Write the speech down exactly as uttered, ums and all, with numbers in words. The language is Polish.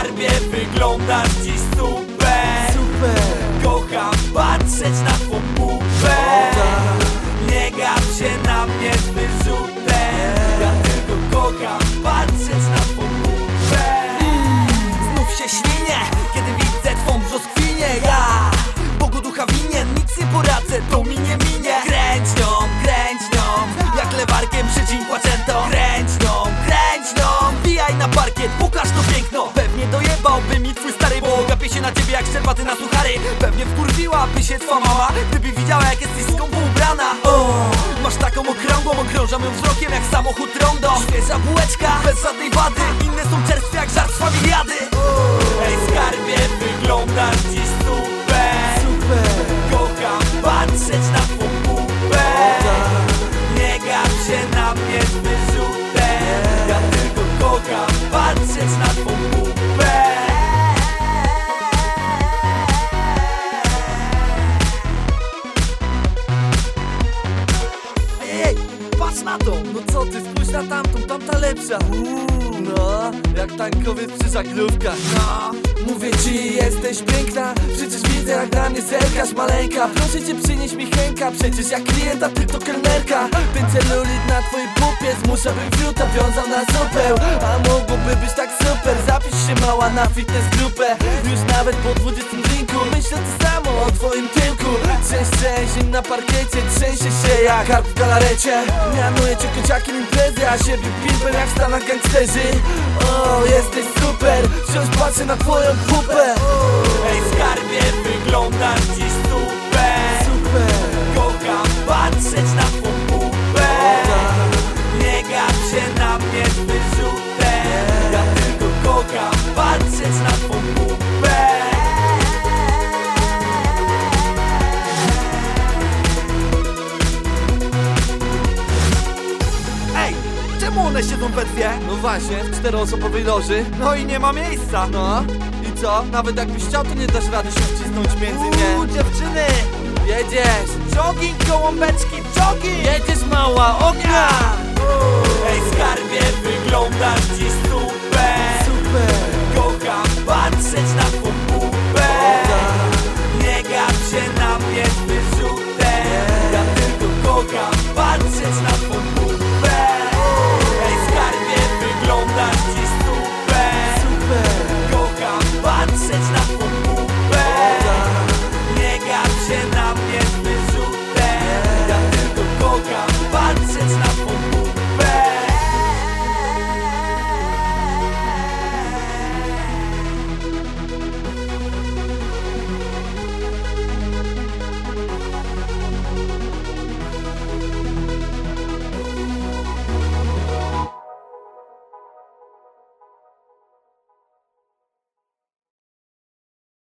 skarbie, wyglądasz dziś super. Super. Kocham patrzeć na twą pupę. Nie gap się na mnie z wyrzutem. Ja tylko kocham patrzeć na twą pupę. Znów się ślinię, kiedy widzę twą brzoskwinię. Ja Bogu ducha winien, nic nie poradzę, to mi nie minie. Kręć nią, kręć nią, jak lewarkiem przyciń płaczętą. Kręć nią, kręć nią, wbijaj na parkiet, pokaż to piękno. Pewnie dojebałby mi twój stary, bo gapię się na ciebie jak szczerbaty na suchary. Pewnie wkurwiłaby się twa mama, gdyby widziała jak jesteś skąpo ubrana. O, masz taką okrągłą, okrążam ją wzrokiem jak samochód rondo. Świeża bułeczka, bez żadnej wady, inne są czerstwe jak żart z familiady. Ej skarbie, wyglądasz dziś super. Super. Kocham patrzeć na twą pupę. Nie gap się na mnie z wyrzutem. Ja tylko kocham patrzeć na twą pupę. Ej, ej, patrz na to! No co ty, spójrz na tamtą, tamta lepsza. Uuu, no, jak tankowiec przy żaglówkach. No, mówię ci, jesteś piękna. Przecież widzę jak na mnie zerkasz, maleńka. Proszę cię, przynieś mi Henka. Przecież jak klienta, ty to kelnerka. Ten celulit na twojej pupie zmusza, bym fiuta wiązał na supeł. A mogłoby być tak super. Zapisz się mała na fitness grupę. Już nawet po dwudziestym drinku myślę to samo o twoim tyłku. Trzęś, trzęś na parkiecie, trzęsie się jak karp w galarecie. Mianuję cię kociakiem imprezy, a siebie pimpem jak w Stanach gangsterzy. O, jesteś super, wciąż patrzę na twoją pupę. Ej skarbie, wyglądasz dziś super. Super. Kocham patrzeć na twą pupę. Nie gap się na mnie z wyrzutem. Ja tylko kocham patrzeć na twą pupę. Ej, czemu one siedzą we dwie? No właśnie, w czteroosobowej loży. No i nie ma miejsca. No, i co? Nawet jakbyś chciał, to nie dasz rady się wcisnąć między nie. Uuu, dziewczyny! Jedziesz, Jogging, gołąbeczki, jogging! jedziesz mała, ognia! Ej skarbie, wyglądasz dziś super.